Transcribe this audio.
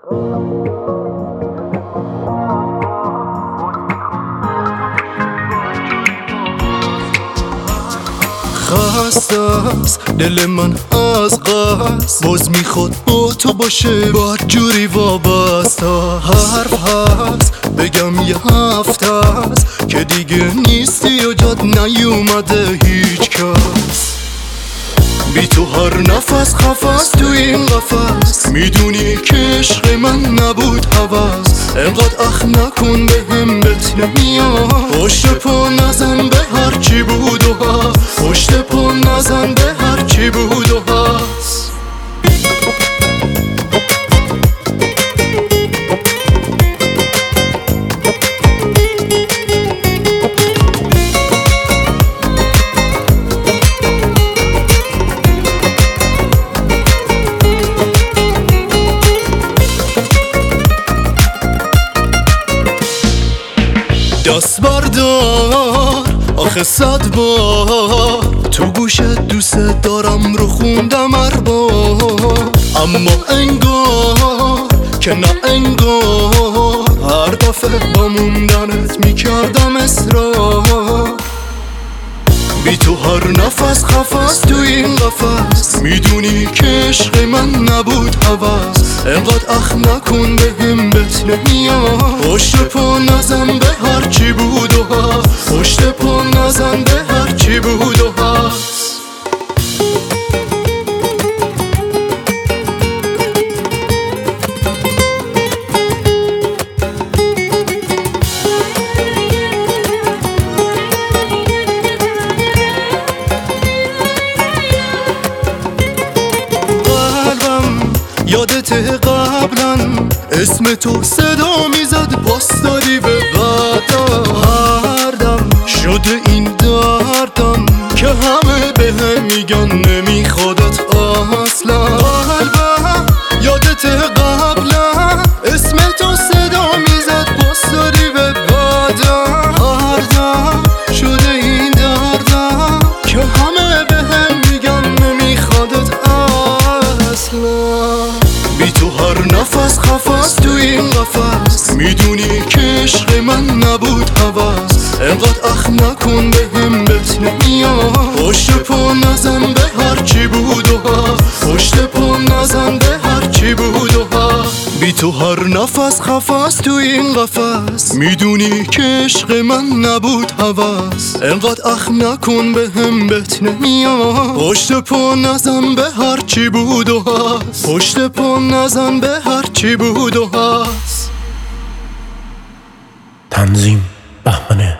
خسته است دل من از قصد، باز میخواد با تو باشه بد جوری وابسته. حرف هست بگم یه هفته است که دیگه نیستی و جاد نیومده هیچ کس. بی تو هر نفس خفص تو این قفس، میدونی که عشق من نبود هوس. انقدر اخ نکن بهم بهت نمیاد، پشت پا نزن به هر چی بود و هست، پشت پا نزن به هر چی بود و هست. دست بردار آخه 100 بار تو گوشت دوست دارم رو خوندم بار، اما انگار که نه انگار هر دفعه با موندنت میکردم اصرار. بی تو هر نفس خفص تو این قفس، میدونی که عشق من نبود هوس. انقدر اخ نکن بهم بهت نمیاد، پشت پا نزن به هر چی بود و هست، پشت پا نزن به هر چی بود و هست. یادت قبلا اسم تو صدا میزد، پاس دادی به بعدا. هر دم شده این دردم که همه بهم میگن نمیخوادت اصلا. قلبم یادت قبلا اسم تو صدا میزد، پاس دادی به بعدا. هر دم شده این دردم که همه بهم میگن نمیخوادت اصلا. بی تو هر نفس خفص تو این قفس، میدونی که عشق من نبود هوس. انقدر اخ نکن بهم بهت نمیاد، پشت پا نزن به هر چی بود و هست، پشت پا نزن به هر چی بود و هست. بی تو هر نفس خفص تو این قفس، میدونی که عشق من نبود هوس. انقدر اخ نکن بهم بهت نمیاد، پشت پا نزن به هر چی بود و هست، پشت پا نزن به هر چی بود و هست. تنظیم بهمن